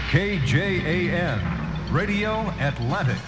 KJAN, Radio Atlantic.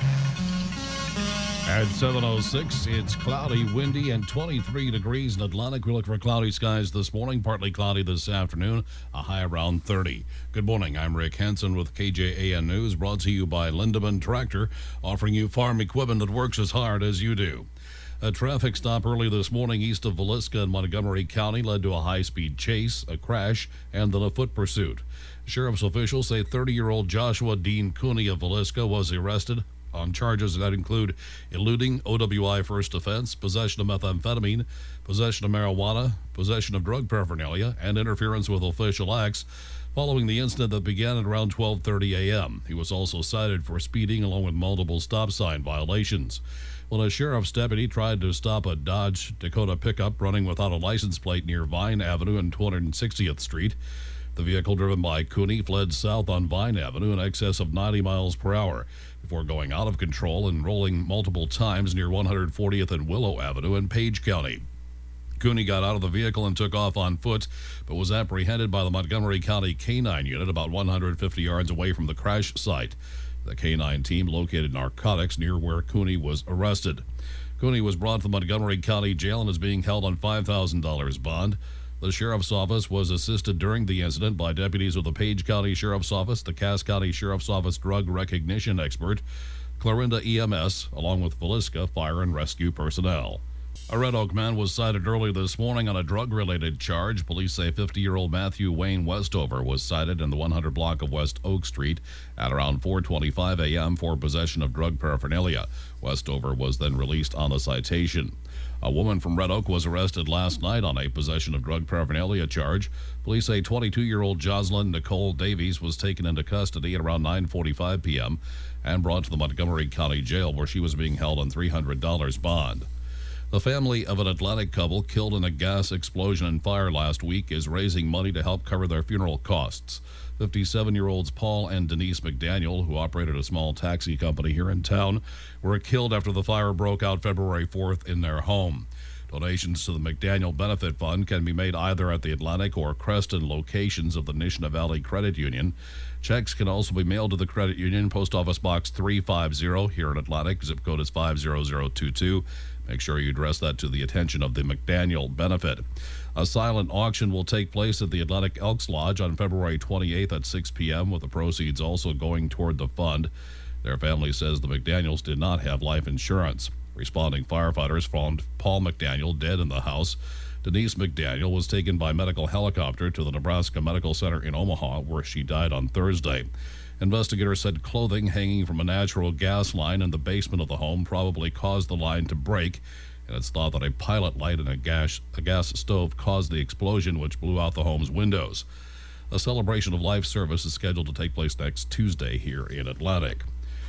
At 7:06, it's cloudy, windy, and 23 degrees in Atlantic. We look for cloudy skies this morning, partly cloudy this afternoon, a high around 30. Good morning, I'm Rick Hansen with KJAN News, brought to you by Lindemann Tractor, offering you farm equipment that works as hard as you do. A traffic stop early this morning east of Villisca in Montgomery County led to a high-speed chase, a crash, and then a foot pursuit. Sheriff's officials say 30-year-old Joshua Dean Cooney of Villisca was arrested on charges that include eluding OWI first offense, possession of methamphetamine, possession of marijuana, possession of drug paraphernalia, and interference with official acts following the incident that began at around 12:30 a.m. He was also cited for speeding along with multiple stop sign violations. When a sheriff's deputy tried to stop a Dodge Dakota pickup running without a license plate near Vine Avenue and 260th Street, the vehicle driven by Cooney fled south on Vine Avenue in excess of 90 miles per hour before going out of control and rolling multiple times near 140th and Willow Avenue in Page County. Cooney got out of the vehicle and took off on foot, but was apprehended by the Montgomery County K-9 unit about 150 yards away from the crash site. The K-9 team located narcotics near where Cooney was arrested. Cooney was brought to the Montgomery County Jail and is being held on $5,000 bond. The Sheriff's Office was assisted during the incident by deputies of the Page County Sheriff's Office, the Cass County Sheriff's Office drug recognition expert, Clarinda EMS, along with Villisca Fire and Rescue personnel. A Red Oak man was cited early this morning on a drug-related charge. Police say 50-year-old Matthew Wayne Westover was cited in the 100 block of West Oak Street at around 4:25 a.m. for possession of drug paraphernalia. Westover was then released on the citation. A woman from Red Oak was arrested last night on a possession of drug paraphernalia charge. Police say 22-year-old Jocelyn Nicole Davies was taken into custody at around 9:45 p.m. and brought to the Montgomery County Jail, where she was being held on $300 bond. The family of an Atlantic couple killed in a gas explosion and fire last week is raising money to help cover their funeral costs. 57-year-olds Paul and Denise McDaniel, who operated a small taxi company here in town, were killed after the fire broke out February 4th in their home. Donations to the McDaniel Benefit Fund can be made either at the Atlantic or Creston locations of the Nishna Valley Credit Union. Checks can also be mailed to the Credit Union, Post Office Box 350 here in Atlantic. Zip code is 50022. Make sure you address that to the attention of the McDaniel Benefit. A silent auction will take place at the Atlantic Elks Lodge on February 28th at 6 p.m., with the proceeds also going toward the fund. Their family says the McDaniels did not have life insurance. Responding firefighters found Paul McDaniel dead in the house. Denise McDaniel was taken by medical helicopter to the Nebraska Medical Center in Omaha, where she died on Thursday. Investigators said clothing hanging from a natural gas line in the basement of the home probably caused the line to break, and it's thought that a pilot light in a gas stove caused the explosion, which blew out the home's windows. A celebration of life service is scheduled to take place next Tuesday here in Atlantic.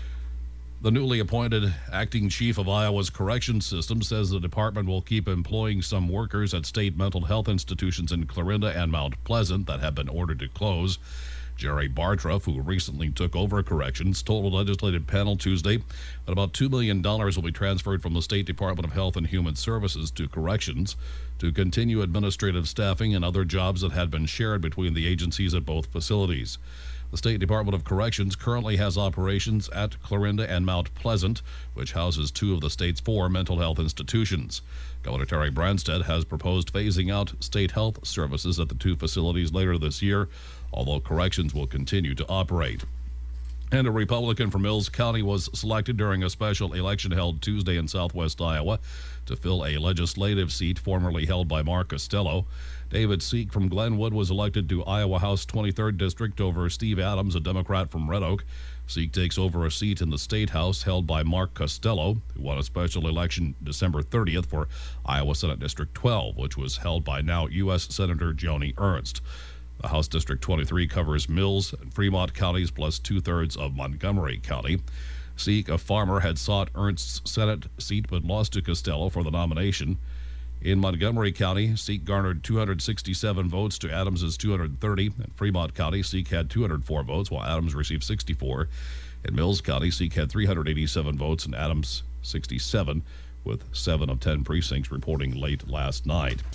The newly appointed acting chief of Iowa's corrections system says the department will keep employing some workers at state mental health institutions in Clarinda and Mount Pleasant that have been ordered to close. Jerry Bartroff, who recently took over corrections, told a legislative panel Tuesday that about $2 million will be transferred from the State Department of Health and Human Services to corrections to continue administrative staffing and other jobs that had been shared between the agencies at both facilities. The State Department of Corrections currently has operations at Clarinda and Mount Pleasant, which houses two of the state's 4 mental health institutions. Governor Terry Branstad has proposed phasing out state health services at the 2 facilities later this year, although corrections will continue to operate. And a Republican from Mills County was selected during a special election held Tuesday in southwest Iowa to fill a legislative seat formerly held by Mark Costello. David Seek from Glenwood was elected to Iowa House 23rd District over Steve Adams, a Democrat from Red Oak. Seek takes over a seat in the State House held by Mark Costello, who won a special election December 30th for Iowa Senate District 12, which was held by now U.S. Senator Joni Ernst. The House District 23 covers Mills and Fremont counties plus 2/3 of Montgomery County. Seek, a farmer, had sought Ernst's Senate seat but lost to Costello for the nomination. In Montgomery County, Seek garnered 267 votes to Adams' 230. In Fremont County, Seek had 204 votes, while Adams received 64. In Mills County, Seek had 387 votes and Adams 67, with 7 of 10 precincts reporting late last night.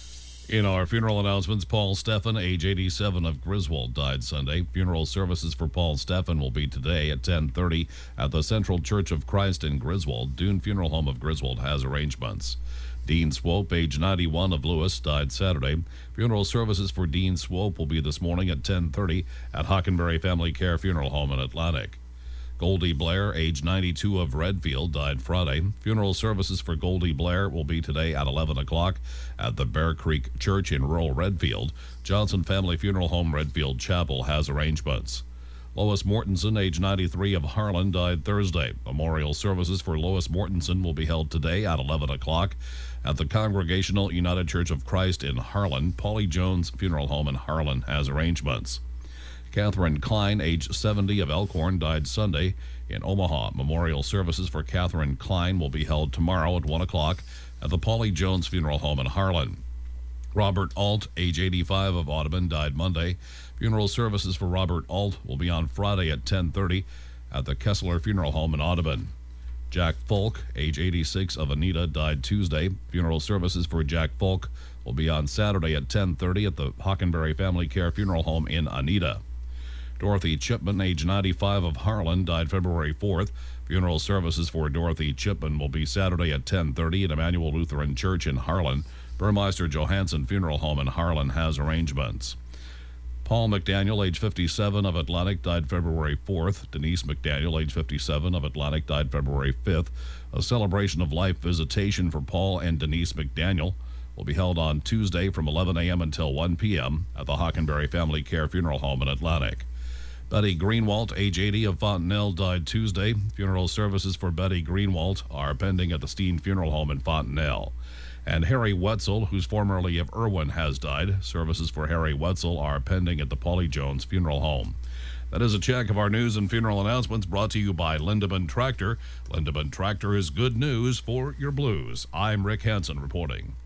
In our funeral announcements, Paul Stephan, age 87, of Griswold, died Sunday. Funeral services for Paul Stephan will be today at 10:30 at the Central Church of Christ in Griswold. Dune Funeral Home of Griswold has arrangements. Dean Swope, age 91, of Lewis, died Saturday. Funeral services for Dean Swope will be this morning at 10:30 at Hockenberry Family Care Funeral Home in Atlantic. Goldie Blair, age 92, of Redfield, died Friday. Funeral services for Goldie Blair will be today at 11 o'clock at the Bear Creek Church in rural Redfield. Johnson Family Funeral Home Redfield Chapel has arrangements. Lois Mortensen, age 93, of Harlan, died Thursday. Memorial services for Lois Mortensen will be held today at 11 o'clock at the Congregational United Church of Christ in Harlan. Polly Jones Funeral Home in Harlan has arrangements. Catherine Klein, age 70, of Elkhorn, died Sunday in Omaha. Memorial services for Catherine Klein will be held tomorrow at 1 o'clock at the Polly Jones Funeral Home in Harlan. Robert Alt, age 85, of Audubon, died Monday. Funeral services for Robert Alt will be on Friday at 10:30 at the Kessler Funeral Home in Audubon. Jack Folk, age 86, of Anita, died Tuesday. Funeral services for Jack Folk will be on Saturday at 10:30 at the Hockenberry Family Care Funeral Home in Anita. Dorothy Chipman, age 95, of Harlan, died February 4th. Funeral services for Dorothy Chipman will be Saturday at 10:30 at Emmanuel Lutheran Church in Harlan. Burmeister Johansson Funeral Home in Harlan has arrangements. Paul McDaniel, age 57, of Atlantic, died February 4th. Denise McDaniel, age 57, of Atlantic, died February 5th. A celebration of life visitation for Paul and Denise McDaniel will be held on Tuesday from 11 a.m. until 1 p.m. at the Hockenberry Family Care Funeral Home in Atlantic. Betty Greenwalt, age 80, of Fontenelle, died Tuesday. Funeral services for Betty Greenwalt are pending at the Steen Funeral Home in Fontenelle. And Harry Wetzel, who's formerly of Irwin, has died. Services for Harry Wetzel are pending at the Polly Jones Funeral Home. That is a check of our news and funeral announcements brought to you by Lindemann Tractor. Lindemann Tractor is good news for your blues. I'm Rick Hansen reporting.